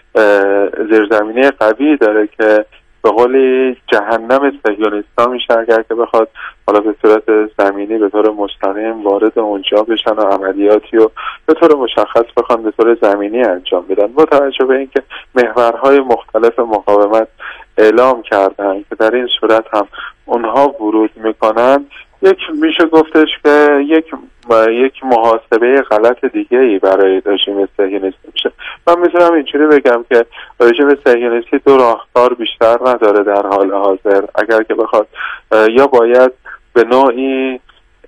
زیرزمینی قوی داره که به قولی جهنم صهیونیست‌ها میشه اگر که بخواد حالا به صورت زمینی به طور مستقیم وارد اونجا بشن و عملیاتی رو به طور مشخص بخوان به طور زمینی انجام بدن. با توجه به اینکه محورهای مختلف مقاومت اعلام کردن که در این صورت هم اونها ورود میکنن، میشه گفتش که یک محاسبه غلط دیگه‌ای برای رژیم صهیونیستی میشه. من میتونم اینجوری بگم که رژیم صهیونیستی دو راهکار بیشتر نداره در حال حاضر. اگر که بخواد یا باید به نوعی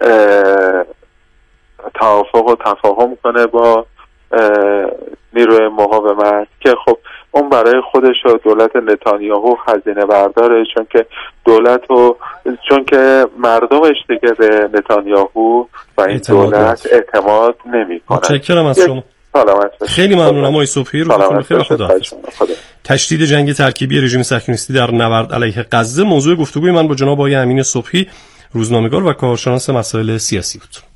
توافق و تفاهم کنه با نیروی مقاومت که خب اون برای خودش و دولت نتانیاهو هزینه برداره، چون که مردمش دیگه به نتانیاهو و این دولت اعتماد نمی‌کنه. متشکرم از شما. خیلی ممنونم آقای صبحی. روزتون بخیر. خداحافظ. تشدید جنگ ترکیبی رژیم صهیونیستی در نبرد علیه غزه موضوع گفتگوی من با جناب آقای امین صبحی، روزنامه‌نگار و کارشناس مسائل سیاسی بود.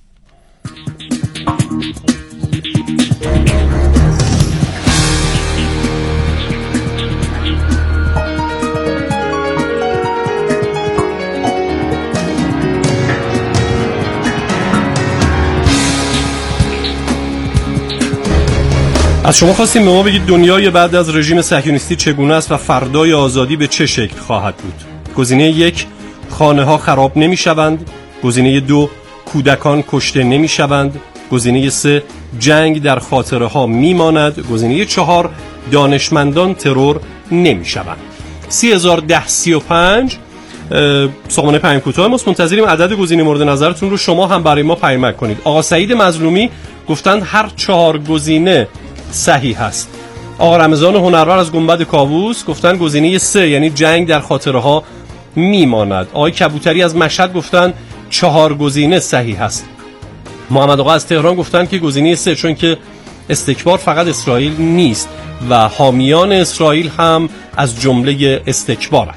از شما خواستیم به ما بگید دنیای بعد از رژیم صهیونیستی چگونه است و فردای آزادی به چه شکل خواهد بود. گزینه 1 خانه‌ها خراب نمی‌شوند. گزینه 2 کودکان کشته نمی‌شوند. گزینه 3 جنگ در خاطره‌ها می‌ماند. گزینه 4 دانشمندان ترور نمی‌شوند. 301035 سامانه پیام کوتاه ماست. منتظریم عدد گزینه مورد نظرتون رو شما هم برای ما پیام کنید. آقا سعید مظلومی گفتند هر 4 گزینه صحیح هست. آقا رمضان هنرور از گنبد کاووس گفتن گزینه 3 یعنی جنگ در خاطرها میماند. آقای کبوتری از مشهد گفتن 4 گزینه صحیح هست. محمد آقا از تهران گفتن که گزینه 3 چون که استکبار فقط اسرائیل نیست و حامیان اسرائیل هم از جمله استکبارند.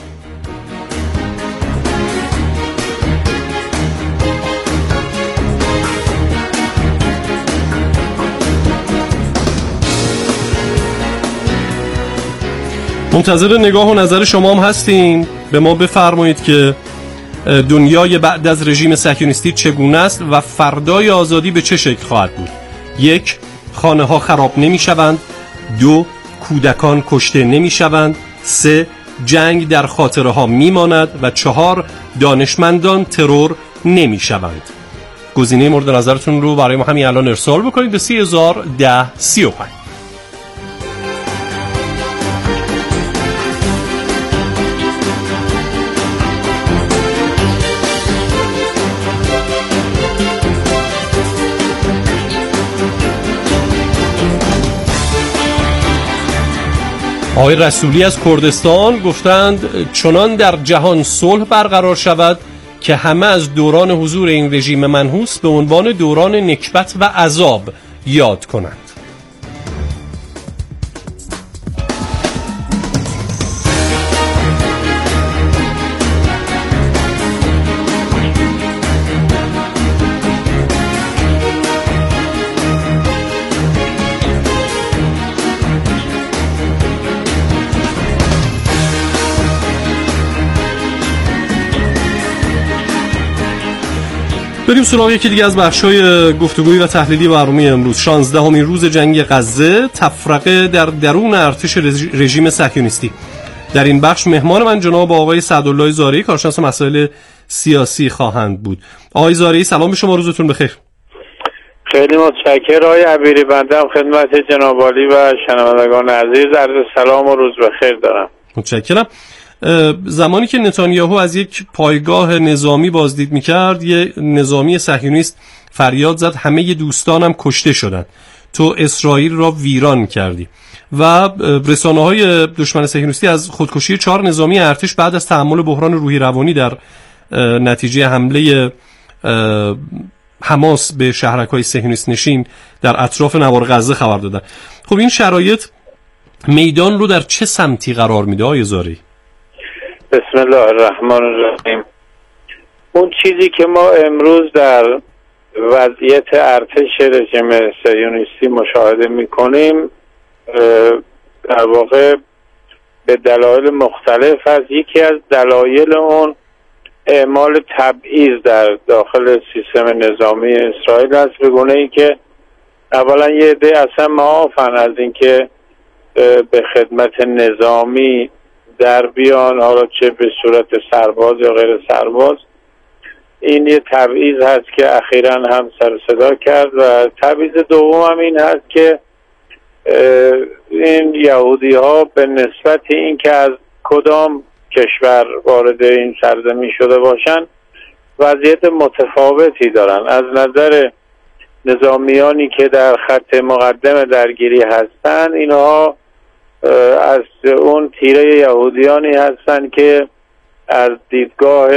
منتظر نگاه و نظر شما هم هستیم. به ما بفرمایید که دنیای بعد از رژیم صهیونیستی چگونه است و فردای آزادی به چه شکل خواهد بود. 1 خانه‌ها خراب نمی‌شوند. 2 کودکان کشته نمی‌شوند. 3 جنگ در خاطرها میماند و 4 دانشمندان ترور نمی‌شوند. گزینه مورد نظرتون رو برای ما همین الان ارسال بکنید به 301035. آقای رسولی از کردستان گفتند چنان در جهان صلح برقرار شود که همه از دوران حضور این رژیم منحوس به عنوان دوران نکبت و عذاب یاد کنند. بریم سراغ یکی دیگه از بخش‌های گفتگویی و تحلیلی برنامه امروز. 16مین روز جنگ غزه، تفرقه در درون ارتش رژیم صهیونیستی. در این بخش مهمان من جناب آقای سعدالله زارعی، کارشناس مسائل سیاسی خواهند بود. آقای زارعی سلام به شما، روزتون بخیر. خیلی متشکرم آقای عبیری. بنده هم خدمت جناب عالی و شنوندگان عزیز عرض سلام و روز بخیر دارم. متشکرم. زمانی که نتانیاهو از یک پایگاه نظامی بازدید میکرد، یه نظامی صهیونیست فریاد زد همه دوستانم کشته شدن، تو اسرائیل را ویران کردی. و رسانه‌های دشمن صهیونیستی از خودکشی 4 نظامی ارتش بعد از تحمل بحران روحی روانی در نتیجه حمله حماس به شهرک‌های صهیونیست نشین در اطراف نوار غزه خبر دادن. خب این شرایط میدان رو در چه سمتی قرار میده آقای زارعی؟ بسم الله الرحمن الرحیم. اون چیزی که ما امروز در وضعیت ارتش رژیم صهیونیستی مشاهده میکنیم در واقع به دلایل مختلف هست. یکی از دلایل اون اعمال تبعیض در داخل سیستم نظامی اسرائیل است، به گونه‌ای که اولا یه عده اصلا معافن از اینکه به خدمت نظامی در بیان، حالا چه به صورت سرباز یا غیر سرباز. این یه تبعیض هست که اخیراً هم سر صدا کرد. و تبعیض دوم هم این هست که این یهودی ها به نسبت این که از کدام کشور وارد این سرزمین شده باشن وضعیت متفاوتی دارن. از نظر نظامیانی که در خط مقدم درگیری هستن، اینها از اون تیره یهودیانی هستن که از دیدگاه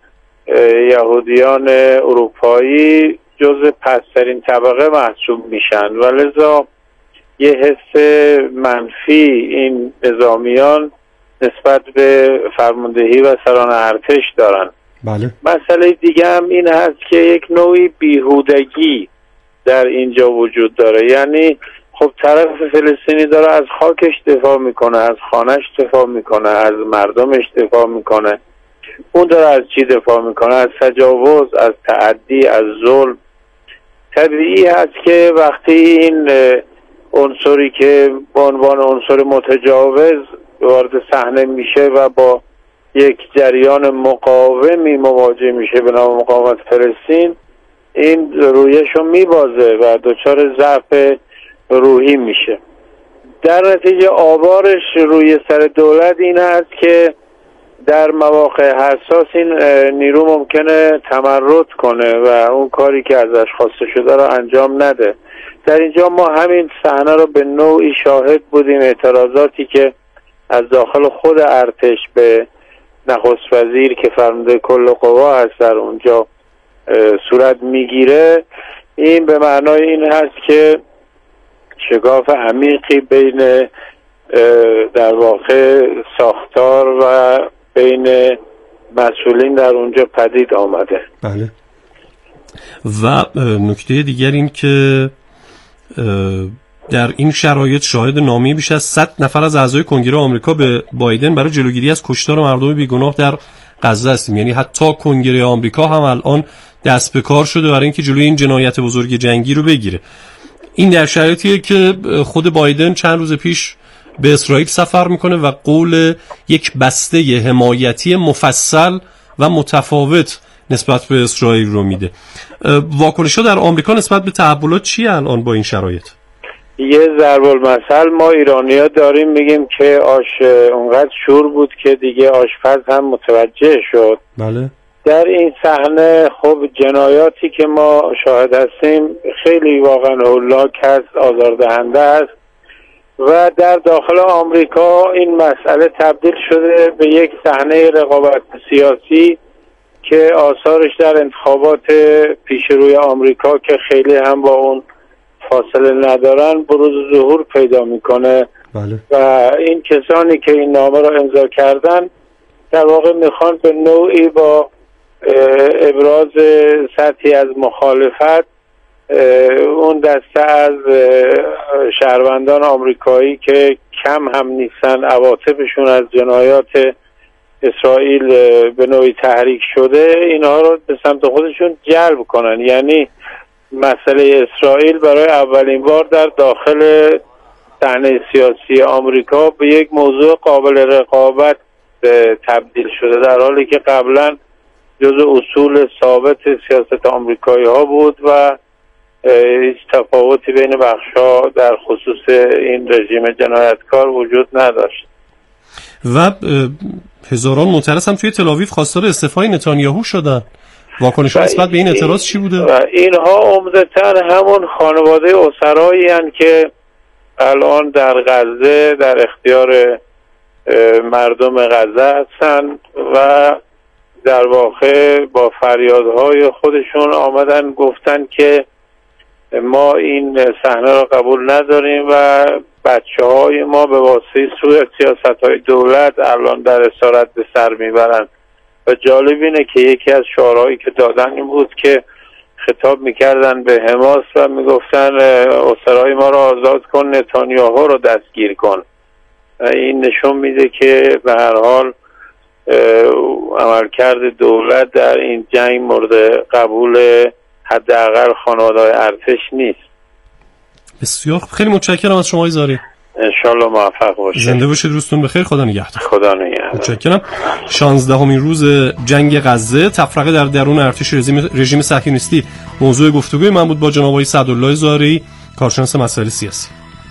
یهودیان اروپایی جزء پسترین طبقه محسوب میشن و لذا یه حس منفی این نظامیان نسبت به فرماندهی و سران ارتش دارن. بله. مسئله دیگه هم این هست که یک نوعی بیهودگی در اینجا وجود داره. یعنی خب طرف فلسطینی داره از خاکش دفاع میکنه، از خانهش دفاع میکنه، از مردمش دفاع میکنه. اون داره از چی دفاع میکنه؟ از تجاوز، از تعدی، از ظلم. طبیعی هست که وقتی این عنصری که به عنوان عنصر متجاوز وارد صحنه میشه و با یک جریان مقاومی مواجه میشه به نام مقاومت فلسطین، این رویشو میبازه و دچار ضعف روحی میشه. در نتیجه آوارش روی سر دولت این است که در مواقع حساس این نیرو ممکنه تمرد کنه و اون کاری که ازش خواسته شده رو انجام نده. در اینجا ما همین صحنه رو به نوعی شاهد بودیم. اعتراضاتی که از داخل خود ارتش به نخست وزیر که فرمانده کل قوا هست در اونجا صورت میگیره، این به معنای این هست که شکاف عمیقی بین در واقع ساختار و بین مسئولین در اونجا پدید آمده. بله. و نکته دیگر این که در این شرایط شاهد نامه‌ای بیش از 100 نفر از اعضای کنگره آمریکا به بایدن برای جلوگیری از کشتار مردم بیگناه در غزه هستیم. یعنی حتی کنگره آمریکا هم الان دست به کار شده برای اینکه جلوی این جنایت بزرگ جنگی رو بگیره. این در شرایطیه که خود بایدن چند روز پیش به اسرائیل سفر میکنه و قول یک بسته حمایتی مفصل و متفاوت نسبت به اسرائیل رو میده. واکنش‌ها در آمریکا نسبت به تحولات چیه الان با این شرایط؟ یه ضرب المثل ما ایرانی‌ها داریم، میگیم که آش اونقدر شور بود که دیگه آشپز هم متوجه شد. بله. در این صحنه خب جنایاتی که ما شاهد هستیم خیلی واقعا هولاک هست، آزاردهنده است و در داخل آمریکا این مسئله تبدیل شده به یک صحنه رقابت سیاسی که آثارش در انتخابات پیش روی آمریکا که خیلی هم با اون فاصله ندارن بروز ظهور پیدا میکنه. بله. و این کسانی که این نامه را امضا کردن در واقع میخوان به نوعی با ابراز سطحی از مخالفت اون دسته از شهروندان آمریکایی که کم هم نیستن، عواطفشون از جنایات اسرائیل به نوعی تحریک شده، اینها رو به سمت خودشون جلب کنن. یعنی مسئله اسرائیل برای اولین بار در داخل صحنه سیاسی آمریکا به یک موضوع قابل رقابت تبدیل شده، در حالی که قبلا جزء اصول ثابت سیاست آمریکایی ها بود و هیچ تفاوتی بین بخش‌ها در خصوص این رژیم جنایتکار وجود نداشت. و هزاران معترض هم توی تل‌آویو خواستار استعفای نتانیاهو شدن. واکنش‌ها نسبت به این اعتراض چی بوده؟ و اینها عمدتاً همون خانواده اسرایی هستند که الان در غزه در اختیار مردم غزه هستند و در واقع با فریادهای خودشون آمدن گفتن که ما این صحنه را قبول نداریم و بچه‌های ما به واسطه سیاست‌های دولت الان در اسارت به سر میبرند. و جالب اینه که یکی از شعارهایی که دادن این بود که خطاب میکردن به حماس و میگفتن اسرای ما را آزاد کن، نتانیاهو رو دستگیر کن. این نشون میده که به هر حال عملکرد دولت در این جنگ مورد قبول حداقل خانواده‌های ارتش نیست. بسیار خیلی متشکرم از شما زاری. انشالله موفق باشید. زنده باشید، روزتون بخیر، خدا نگهدار. خدا نگهدار. متشکرم. 16مین روز جنگ غزه، تفرقه در درون ارتش رژیم صهیونیستی موضوع گفتگوی من بود با جناب آقای سعدالله زاری، کارشناس مسائل سیاسی.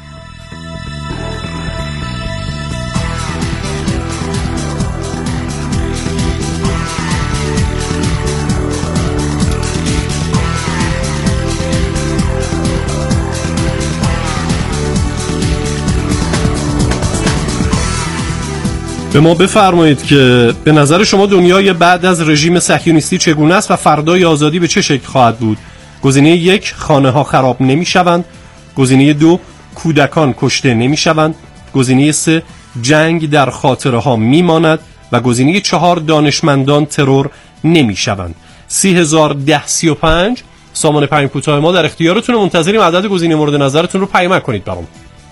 به ما بفرمایید که به نظر شما دنیای بعد از رژیم صهیونیستی چگونه است و فردای آزادی به چه شکل خواهد بود؟ گزینه 1 خانه ها خراب نمی شوند. گزینه 2 کودکان کشته نمی شوند. گزینه 3 جنگ در خاطره ها می ماند و گزینه 4 دانشمندان ترور نمی شوند. 301035 سامان پیام کوتاه ما در اختیارتون، منتظریم عدد گزینه مورد نظرتون رو پیام کنید برام.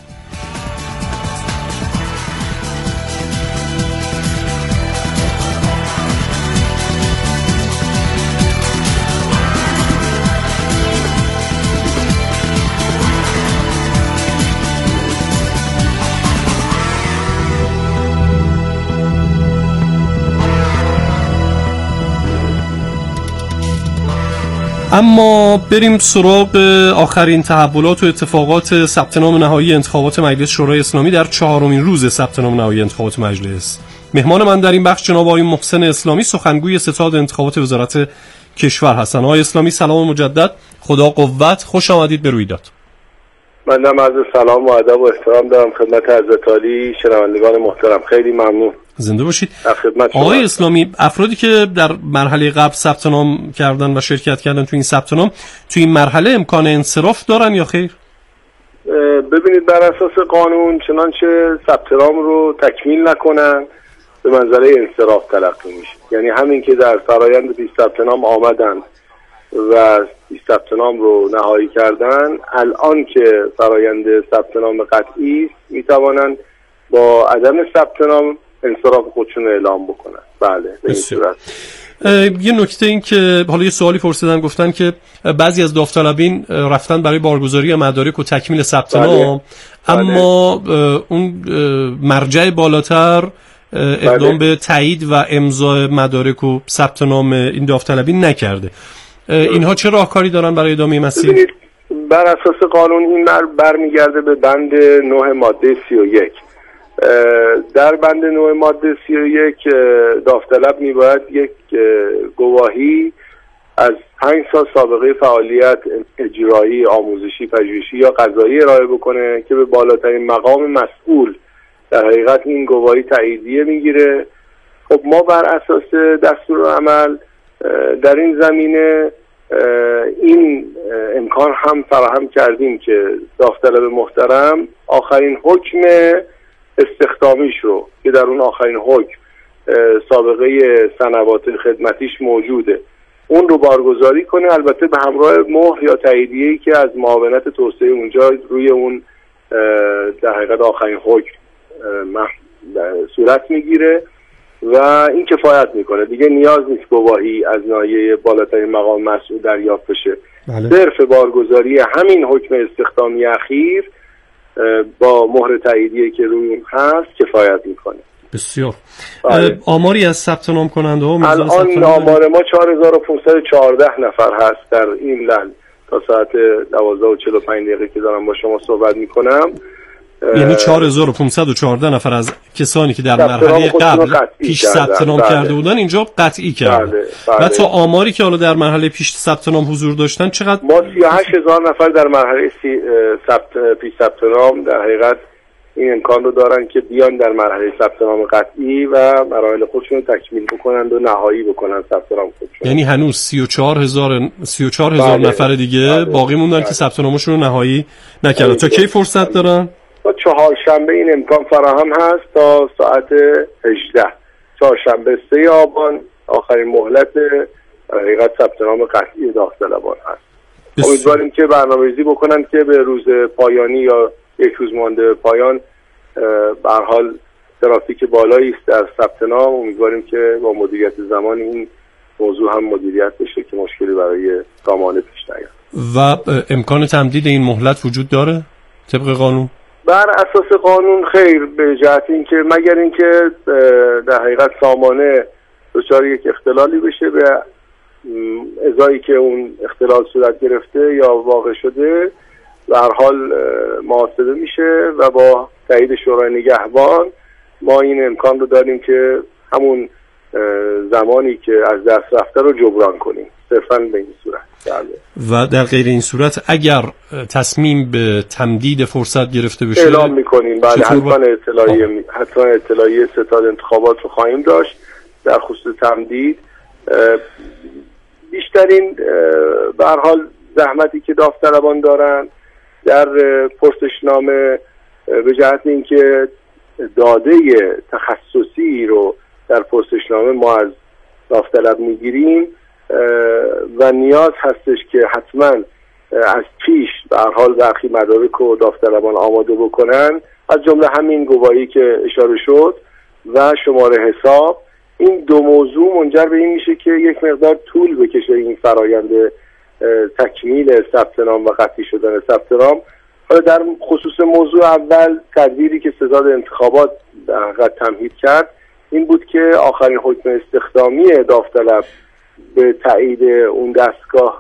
اما بریم سراغ آخرین تحولات و اتفاقات ثبت نام نهایی انتخابات مجلس شورای اسلامی در 4مین روز ثبت نام نهایی انتخابات مجلس. مهمان من در این بخش جناب آقای محسن اسلامی، سخنگوی ستاد انتخابات وزارت کشور هستند. آقای اسلامی سلام مجدد، خدا قوت، خوش آمدید به رویداد. منم عرض سلام و ادب و احترام دارم خدمت حضرت عالی، شنوندگان محترم، خیلی ممنون. زنده باشید. آقای اسلامی، افرادی که در مرحله قبل ثبت نام کردن و شرکت کردن تو این ثبت نام، تو این مرحله امکان انصراف دارن یا خیر؟ ببینید، بر اساس قانون چنانچه ثبت نام رو تکمیل نکنن به منزله انصراف تلقی میشه. یعنی همین که در فرایند پیش ثبت نام آمدن و ثبت نام رو نهایی کردن، الان که فرایند ثبت نام قطعی است میتوانند با عدم ثبت نام انصراف خودشون رو اعلام بکنن. بله، به این صورت. یه نکته این که حالا یه سوالی پرسیدن، گفتن که بعضی از داوطلبین رفتن برای بارگذاری مدارک و تکمیل ثبت نام، اما اون مرجع بالاتر اقدام به تایید و امضای مدارک و ثبت نام این داوطلبین نکرده. اینها چه راهکاری دارن برای ادامه مسیر؟ بر اساس قانون این برمیگرده به بند 9 ماده 31. در بند 9 ماده 31 داوطلب میباید یک گواهی از 5 سال سابقه فعالیت اجرایی، آموزشی، پژوهشی یا قضایی ارائه بکنه که به بالاترین مقام مسئول در حقیقت این گواهی تاییدیه میگیره. خب ما بر اساس دستورالعمل در این زمینه این امکان هم فراهم کردیم که داوطلب محترم آخرین حکم استخدامیش رو که در اون آخرین حکم سابقه سنوات خدمتیش موجوده اون رو بارگذاری کنه، البته به همراه مهر یا تاییدیه‌ای که از معاونت توسعه اونجا روی اون در حقیقت آخرین حکم صورت میگیره و این کفایت میکنه. دیگه نیاز نیست گواهی از ناحیه بالاترین مقام مسئول دریافت بشه. صرف بارگذاری همین حکم استخدامی اخیر با مهر تاییدیه که روی اون هست کفایت میکنه. بسیار. آماری از ثبت نام کننده ها الان آمار ما 4514 نفر هست در این لحظه تا ساعت 12:45 که دارم با شما صحبت میکنم. یعنی 4514 نفر از کسانی که در مرحله قبل پیش ثبت نام کرده بودن اینجا قطعی کردن. و تا آماری که حالا در مرحله پیش ثبت نام حضور داشتن چقدر؟ ما 38000 نفر در مرحله پیش ثبت نام در حقیقت این امکان رو دارن که بیان در مرحله ثبت نام قطعی و مراحل خودشون رو تکمیل بکنند و نهایی بکنن ثبت نام خودشون. یعنی هنوز 34000 نفر دیگه باقی موندن که ثبت نامشون رو نهایی نکردن. تا کی فرصت دارن؟ تا چهارشنبه این امکان فراهم هست تا ساعت 18. چهارشنبه 3 آبان آخرین مهلت حقیقت ثبت نام قطعی داوطلبان هست. امیدواریم که برنامه‌ریزی بکنن که به روز پایانی یا یک روز مانده به پایان به هر حال ترافیک بالایی است در ثبت نام. امیدواریم که با مدیریت زمان این موضوع هم مدیریت بشه که مشکلی برای سامانه پیش نیاد. و امکان تمدید این مهلت وجود داره طبق قانون؟ بر اساس قانون خیر، به جهت اینکه مگر اینکه در حقیقت سامانه دچار یک اختلالی بشه به ازایی که اون اختلال صورت گرفته یا واقع شده به هر حال محاسبه میشه و با تایید شورای نگهبان ما این امکان رو داریم که همون زمانی که از دست رفته رو جبران کنیم، صرفاً به این صورت. و در غیر این صورت اگر تصمیم به تمدید فرصت گرفته بشه اعلام میکنیم. بله، حتما اطلاعیه ستاد انتخابات رو خواهیم داشت در خصوص تمدید. بیشترین به هر حال زحمتی که داوطلبان دارن در پرسشنامه به جهت اینکه داده تخصصی رو در پرسشنامه ما از داوطلب میگیریم و نیاز هستش که حتما از پیش به هر حال برخی مدارک و داوطلبان آماده بکنن، از جمله همین گواهی که اشاره شد و شماره حساب. این دو موضوع منجر به این میشه که یک مقدار طول بکشه این فرایند تکمیل ثبت نام و قطعی شدن ثبت نام. حالا در خصوص موضوع اول، تدبیری که ستاد انتخابات در حقیقت تمهید کرد این بود که آخرین حکم استخدامی داوطلب به تایید اون دستگاه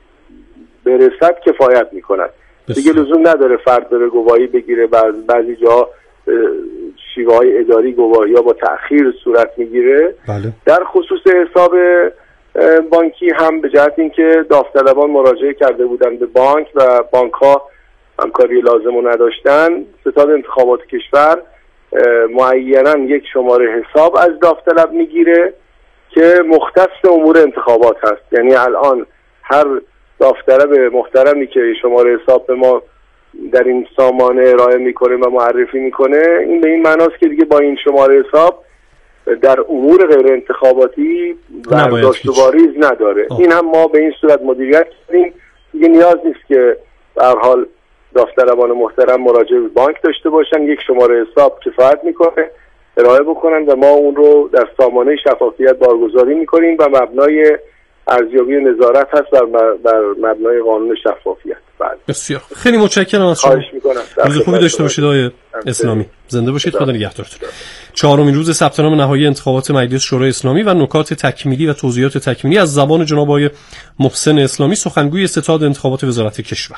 برسد کفایت میکند. دیگه لزوم نداره فرد بره گواهی بگیره. بعضی جا شیوه های اداری گواهی ها با تأخیر صورت میگیره. بله. در خصوص حساب بانکی هم به جهت اینکه داوطلبان مراجعه کرده بودن به بانک و بانک ها همکاری لازم رو نداشتن، ستاد انتخابات کشور معینا یک شماره حساب از داوطلب میگیره که مختص امور انتخابات هست. یعنی الان هر داوطلب محترمی که شماره حساب به ما در این سامانه ارائه میکنه و معرفی میکنه، این به این معناست که دیگه با این شماره حساب در امور غیر انتخاباتی برداشت و واریز نداره. این هم ما به این صورت مدیریت کردیم. دیگه نیاز نیست که به هر حال داوطلبان محترم مراجعه به بانک داشته باشن، یک شماره حساب کفایت میکنه ارائه بکنن و ما اون رو در سامانه شفافیت بارگذاری میکنیم و مبنای ارزیابی نظارت هست بر مبنای قانون شفافیت. بله. بسیار خیلی متشکرم از شما. روز خوبی داشته باشید آقای اسلامی. زنده باشید. خدا نگهدارتون. چهارمین روز ثبت نام نهایی انتخابات مجلس شورای اسلامی و نکات تکمیلی و توضیحات تکمیلی از زبان جناب آقای محسن اسلامی، سخنگوی ستاد انتخابات وزارت کشور.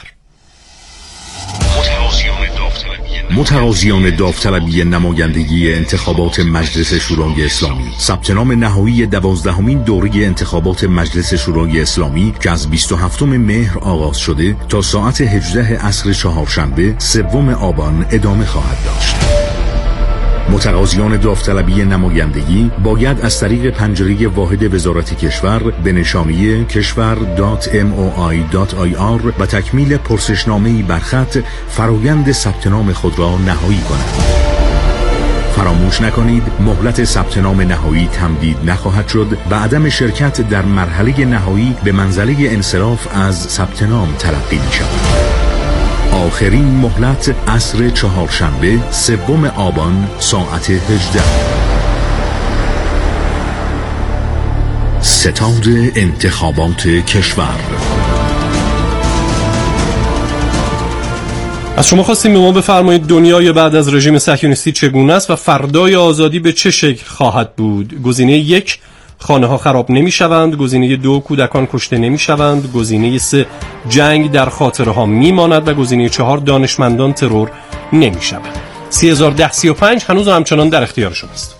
متقاضیان داوطلبی نمایندگی انتخابات مجلس شورای اسلامی، ثبت نام نهایی 12مین دوره انتخابات مجلس شورای اسلامی که از 27 مهر آغاز شده تا ساعت 18 عصر چهارشنبه 3 آبان ادامه خواهد داشت. متقاضیان داوطلبی نمایندگی باید از طریق پنجره واحد وزارت کشور به نشانی keshwar.moi.ir و تکمیل پرسشنامه‌ای بر خط فرایند ثبت نام خود را نهایی کنند. فراموش نکنید مهلت ثبت نام نهایی تمدید نخواهد شد و عدم شرکت در مرحله نهایی به منزله انصراف از ثبت نام تلقی می شود. آخرین مهلت عصر چهارشنبه 3 آبان ساعت 18. ستاد انتخابات کشور. از شما خواستیم به ما بفرمایید دنیای بعد از رژیم صهیونیستی چگونه است و فردای آزادی به چه شکل خواهد بود؟ گزینه 1 خانه ها خراب نمی شوند، گزینه 2 کودکان کشته نمی شوند، گزینه 3 جنگ در خاطره ها می ماند و گزینه 4 دانشمندان ترور نمی شوند. 301035 هنوز همچنان در اختیار شماست.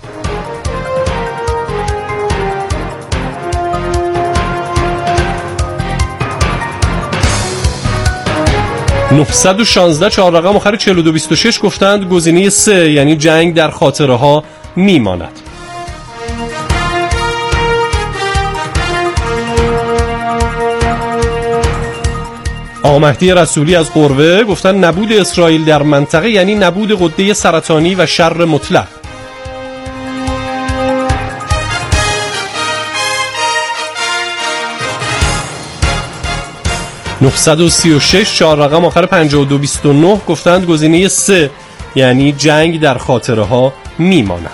(916) 4 رقم آخر 4226 گفتند گزینه 3 یعنی جنگ در خاطره ها می ماند. آقا مهدی رسولی از قروه گفتن نبود اسرائیل در منطقه یعنی نبود غده سرطانی و شر مطلق. (936) 4 رقم آخر 5229 گفتند گزینه 3 یعنی جنگ در خاطره ها میماند.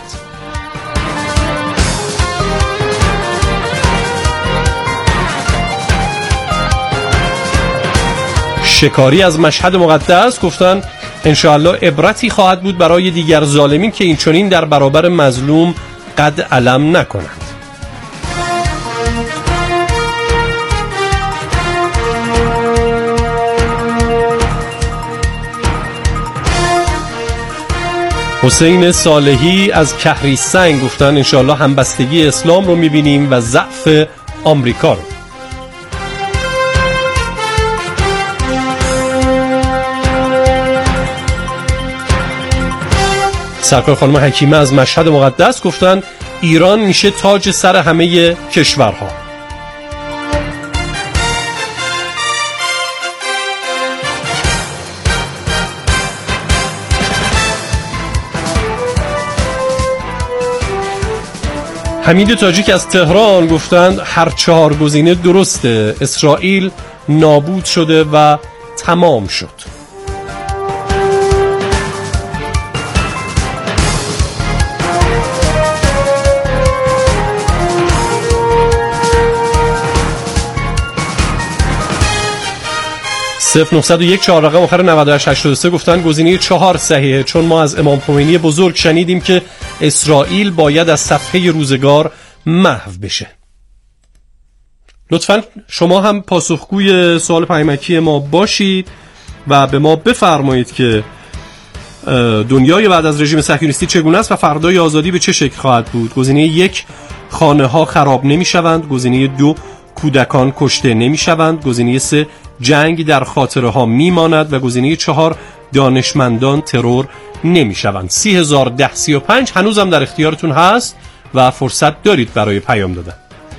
شکاری از مشهد مقدس گفتن انشاءالله عبرتی خواهد بود برای دیگر ظالمین که این چنین در برابر مظلوم قد علم نکنند. حسین صالحی از کهریسنگ گفتن انشاءالله همبستگی اسلام رو میبینیم و ضعف آمریکا رو. سرکار خانم حکیمه از مشهد مقدس گفتن ایران میشه تاج سر همه کشورها. حمید تاجیک از تهران گفتند هر 4 گزینه درسته، اسرائیل نابود شده و تمام شد. صفر 901 4 رقم آخر 9883 گفتن گزینه 4 صحیحه، چون ما از امام خمینی بزرگ شنیدیم که اسرائیل باید از صفحه روزگار محو بشه. لطفاً شما هم پاسخگوی سوال پیامکی ما باشید و به ما بفرمایید که دنیای بعد از رژیم صهیونیستی چگونه است و فردای آزادی به چه شکل خواهد بود. گزینه 1 خانه ها خراب نمی شوند، گزینه 2 کودکان کشته نمی شوند، گزینه 3 جنگ در خاطره ها می ماند و گزینه 4 دانشمندان ترور نمی شوند. 30,010 هنوزم در اختیارتون هست و فرصت دارید برای پیام دادن.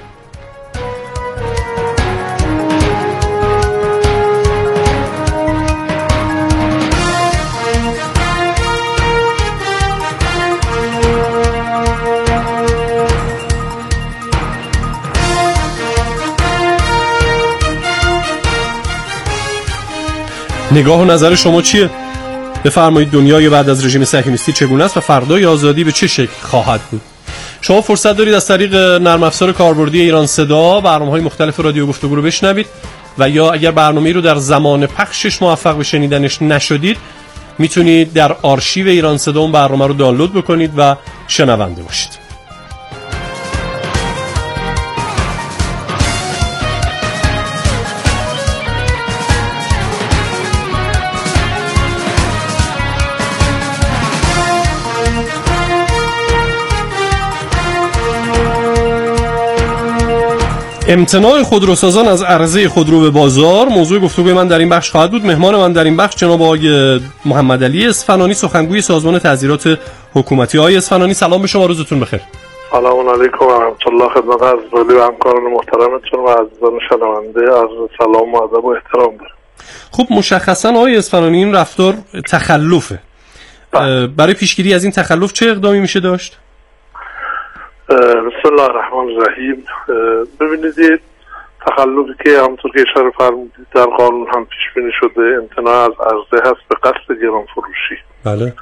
نگاه و نظر شما چیه؟ بفرمایید دنیای بعد از رژیم صهیونیستی چگونه است و فردای آزادی به چه شکل خواهد بود. شما فرصت دارید از طریق نرم افزار کاربردی ایران صدا برنامه‌های مختلف رادیو گفتگو رو بشنوید و یا اگر برنامه‌ای رو در زمان پخشش موفق به شنیدنش نشدید میتونید در آرشیو ایران صدا اون برنامه رو دانلود بکنید و شنونده باشید. امتناع خودروسازان از عرضه خودرو به بازار موضوع گفتگوی من در این بخش خواهد بود. مهمان من در این بخش جناب آقای محمد علی اصفهانی، سخنگوی سازمان تعزیرات حکومتی. آقای اصفهانی سلام به شما، روزتون بخیر. سلام علیکم و رحمت الله، خدمت عزیزانی و همکاران محترمتون و عزیزان شنونده عرض سلام و ادب و احترام دارم. خب مشخصا آقای اصفهانی این رفتار تخلفه. برای پیشگیری از این تخلف چه اقدامی میشه داشت؟ بسم الله الرحمن الرحیم. ببینید تخلفی که همونطور که اشاره فرمودید در قانون هم پیش بینی شده امتناع از عرضه هست به قصد گران فروشی. بله.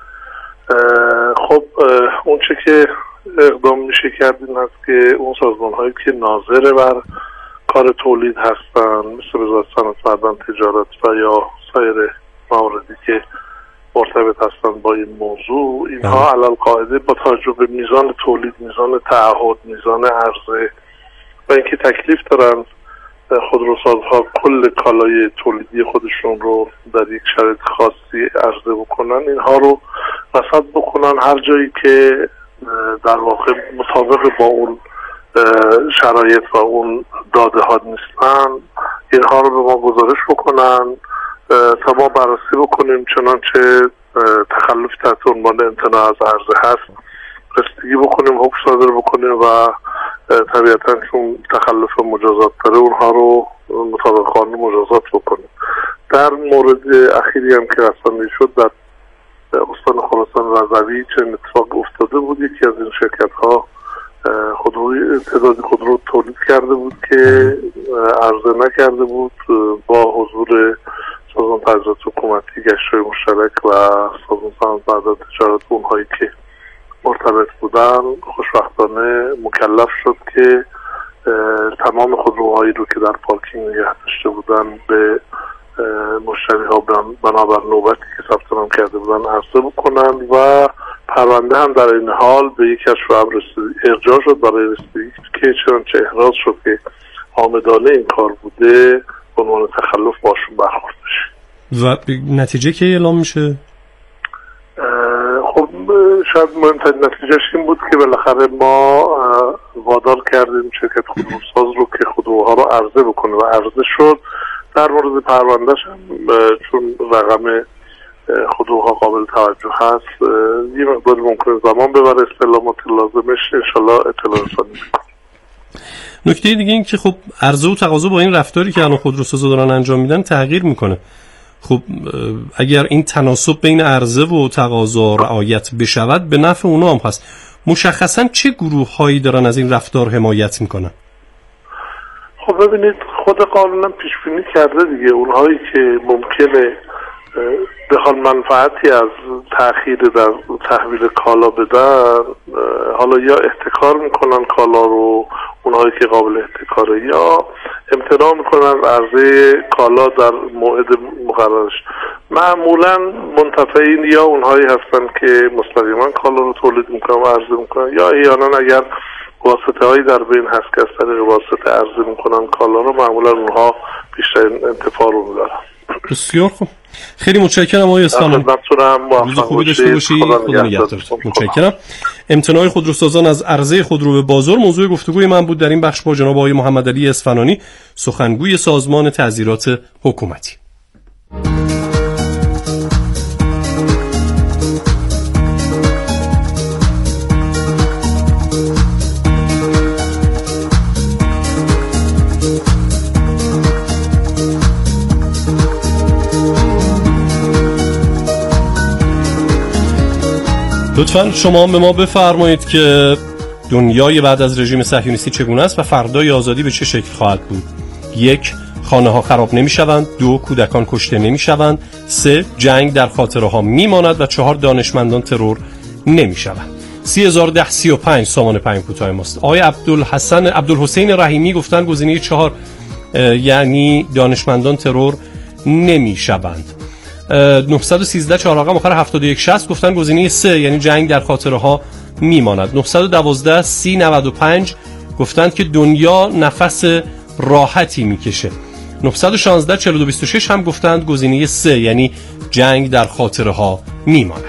خب اون چه که اقدام میشه کرد این هست که اون سازمان هایی که ناظر بر کار تولید هستن مثل وزارت صنعت معدن تجارت و یا سایر مواردی که مرتبط هستند با این موضوع، اینها علل قاعده با توجه به میزان تولید، میزان تعهد، میزان عرضه و اینکه تکلیف دارن خودروسازها کل کالای تولیدی خودشون رو در یک شرایط خاصی عرضه بکنن، اینها رو رصد بکنن هر جایی که در واقع مطابق با اون شرایط و اون داده ها نیستن اینها رو به ما گزارش بکنن تا ما بررسی بکنیم، چنانچه تخلف تحت عنوان امتناع از عرضه هست رسیدگی بکنیم، حکم صادر بکنیم و طبیعتاً چون تخلف مجازات داره اونها رو مطابق قانون مجازات بکنیم. در مورد اخیری هم که رسانه‌ای شد در استان خراسان رضوی چنین اتفاق افتاده بود. یکی از این شرکت ها تعداد خودرو تولید کرده بود که عرضه نکرده بود، با حضور سازمان تجارت حکومتی، گشت‌های مشترک و سازمان صنعت تجارت اونهایی که مرتبط بودن خوشبختانه مکلف شد که تمام خودروهایی رو که در پارکینگ نگه داشته بودن به مشتری ها بنابر نوبتی که ثبت نام کرده بودن عرضه بکنن و پرونده هم در این حال به یک کشف و امر ارجاع شد برای رسیدگی که چنانچه احراز شد که عامدانه این کار بوده به عنوان تخلف باشون برخورد بشه. و نتیجه که اعلام میشه؟ خب شاید مهمترین نتیجهش این بود که بالاخره ما وادار کردیم شرکت خودروساز رو که خودروها رو عرضه بکنه و عرضه شد. در مورد پروندهش هم چون رقم خودروها قابل توجه هست یه مقدار ممکنه زمان ببره استعلامات لازمش انشالله اطلاع رسانی میکنه. نکته دیگه این که خب عرضه و تقاضا با این رفتاری که الان خودروسازا دارن انجام میدن تغییر میکنه. خب اگر این تناسب بین عرضه و تقاضا رعایت بشود به نفع اونا هم هست. مشخصا چه گروه هایی دارن از این رفتار حمایت میکنن؟ خب ببینید خود قانون هم پیش بینی کرده دیگه، اونهایی که ممکنه به حال منفعتی از تأخیر در تحویل کالا بدن حالا یا احتکار میکنن کالا رو، اونهایی که قابل احتکاره، یا امتناع میکنن عرضه کالا در موعد مقررش. معمولا منتفعین یا اونهایی هستن که مستقیما کالا رو تولید میکنن و عرضه میکنن، یا احیانا اگر واسطه هایی در بین هست که از طریق واسطه عرضه میکنن کالا رو، معمولا اونها بیشتر انتفاع رو میدارن. بسیار خوب، خیلی متشکرم آقای اصفهانی. روز خوبی داشته باشی. خدا نگهدارت. متشکرم. امتناع خودروسازان از عرضه خودرو به بازار موضوع گفتگوی من بود در این بخش با جناب آقای محمد علی اصفهانی، سخنگوی سازمان تعزیرات حکومتی. لطفاً شما به ما بفرمایید که دنیای بعد از رژیم صهیونیستی چگونه است و فردای آزادی به چه شکل خواهد بود. 1. خانه ها خراب نمی شوند. 2. کودکان کشته نمی شوند. 3. جنگ در خاطره ها می ماند. و 4. دانشمندان ترور نمی شوند. 301035 سامان پیام کوتاه ماست. آقای عبدالحسین رحیمی گفتن گزینه 4 یعنی دانشمندان ترور نمی شوند. 913 4 رقم آخر 7160 گفتن گزینه 3 یعنی جنگ در خاطره ها میماند. 912 3095 گفتند که دنیا نفس راحتی میکشه. 916 4226 هم گفتند گزینه 3 یعنی جنگ در خاطره ها میماند.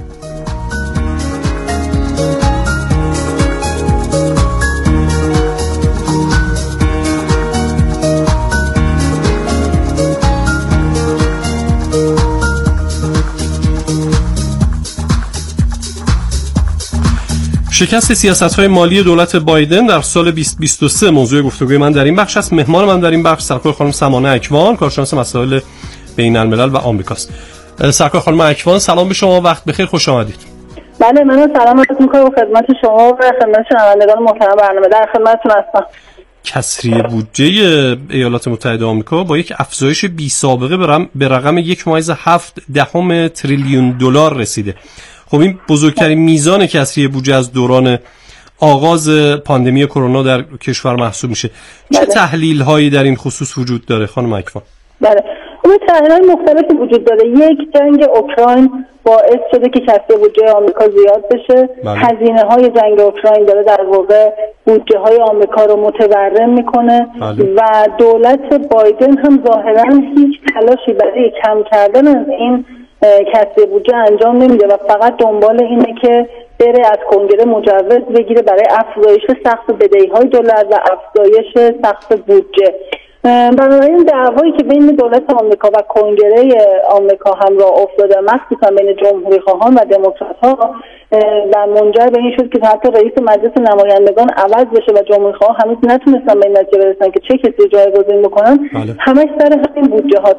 شکست سیاست‌های مالی دولت بایدن در سال 2023 موضوع گفتگوی من در این بخش است. مهمان من در این بخش سرکار خانم سمانه اکوان، کارشناس مسائل بین الملل و آمریکاست. سرکار خانم اکوان سلام به شما، وقت بخیر، خوش آمدید. بله، من سلام عرض می‌کنم خدمت شما و خدمت شنوندگان محترم برنامه. در خدمتتون هستم. کسری بودجه ایالات متحده آمریکا با یک افزایش بی سابقه به رقم 1.7 تریلیون دلار رسیده. خب این بزرگترین میزان کسری بودجه از دوران آغاز پاندمی کرونا در کشور محسوب میشه. چه تحلیل هایی در این خصوص وجود داره خانم اکوان؟ بله، اون تحلیل‌های مختلفی وجود داره. یک، جنگ اوکراین باعث شده که کسری بودجه آمریکا زیاد بشه. هزینه‌های جنگ اوکراین داره در واقع بودجه‌های آمریکا رو متورم میکنه و دولت بایدن هم ظاهراً هیچ تلاشی برای کم کردن از این کسری بودجه انجام نمیده و فقط دنبال اینه که بره از کنگره مجوز بگیره برای افزایش سقف بدهی‌های دولت و افزایش سقف بودجه. بنابراین دعوایی که بین دولت آمریکا و کنگره آمریکا هم راه افتاده، مخصوصا بین جمهوری‌خواهان و دموکرات‌ها، و منجر به این شد که حتی رئیس مجلس نمایندگان عوض بشه و جمهوری‌خواها هنوز نتونستن به این نتیجه برسن که چه کسی جایگزین بکنن. همش سر همین بودجه هاست.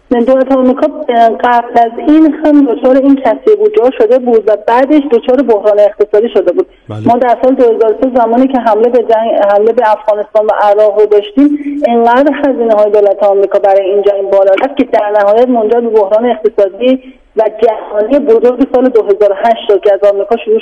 دولت آمریکا قبل از این هم دچار این کسری بودجه شده بود و بعدش دچار بحران اقتصادی شده بود. ما در سال 2003 زمانی که حمله به افغانستان و عراق رو داشتیم، اینقدر هزینه‌های دولت آمریکا برای این جنگ بالا رفت که در نهایت منجر به بحران اقتصادی و جهانی بزرگ سال 2008 شد که از آمریکا شروع